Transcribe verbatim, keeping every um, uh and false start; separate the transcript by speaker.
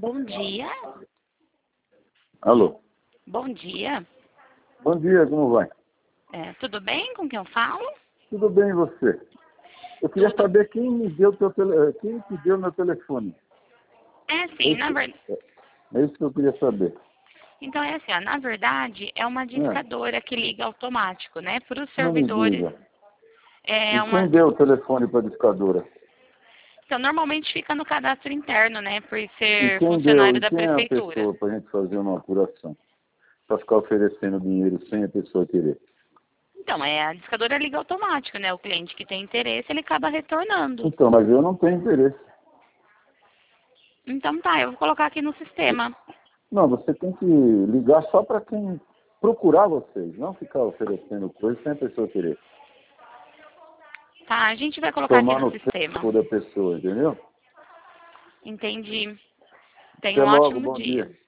Speaker 1: Bom dia.
Speaker 2: Alô?
Speaker 1: Bom dia.
Speaker 2: Bom dia, como vai?
Speaker 1: É, tudo bem com quem eu falo?
Speaker 2: Tudo bem, e você? Eu queria
Speaker 1: Tudo.
Speaker 2: saber quem me deu teu tele... quem te deu meu telefone.
Speaker 1: É
Speaker 2: É
Speaker 1: assim, na
Speaker 2: isso,
Speaker 1: verdade.
Speaker 2: é isso que eu queria saber.
Speaker 1: Então é assim, ó, na verdade é uma discadora que liga automático, né? Para os
Speaker 2: Não me
Speaker 1: servidores.
Speaker 2: diga.
Speaker 1: É
Speaker 2: E
Speaker 1: uma.
Speaker 2: quem deu o telefone para a discadora?
Speaker 1: Então normalmente fica no cadastro interno, né? Por
Speaker 2: E
Speaker 1: ser
Speaker 2: quem deu?
Speaker 1: funcionário
Speaker 2: E
Speaker 1: da
Speaker 2: quem é a
Speaker 1: prefeitura.
Speaker 2: pessoa para a gente fazer uma apuração? Para ficar oferecendo dinheiro sem a pessoa querer.
Speaker 1: Então, é a discadora liga automático, né? O cliente que tem interesse, ele acaba retornando.
Speaker 2: Então, mas eu não tenho interesse.
Speaker 1: Então tá, eu vou colocar aqui no sistema.
Speaker 2: Não, você tem que ligar só para quem procurar vocês, não ficar oferecendo coisas sem a pessoa querer.
Speaker 1: Tá, a gente vai colocar aqui
Speaker 2: Tomar
Speaker 1: no
Speaker 2: no
Speaker 1: sistema.
Speaker 2: tempo da pessoa, entendeu?
Speaker 1: Entendi. Tenha
Speaker 2: Até
Speaker 1: um
Speaker 2: logo,
Speaker 1: ótimo
Speaker 2: bom
Speaker 1: dia.
Speaker 2: dia.